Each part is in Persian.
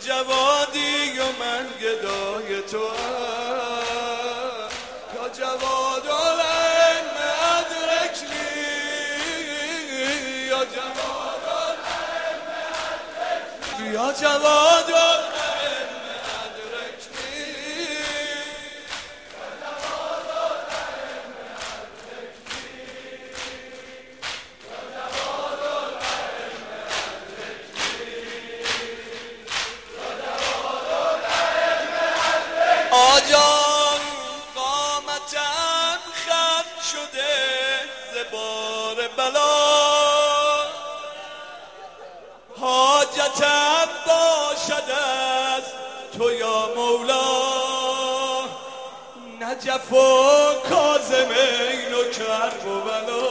جوادی و من گدای تو هم یا جواد العلم ادرکنی یا جواد العلم ادرکنی یا جواد العلم ادرکنی یا جواد العلم ادرکنی یا جواد العلم آجان قامتم خم شده زبار بلا حاجتم باشد از تو یا مولا نجف و کاظمین و کرب و بلا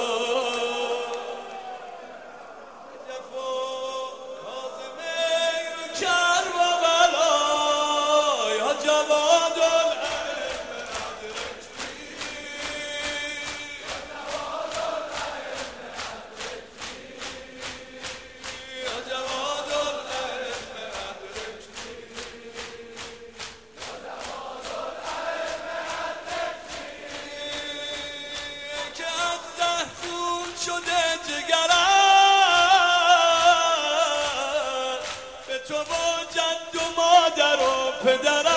نجف و کاظمین و کرب و بلا یا جواد شده جگرم به تو با جد و مادر و پدرم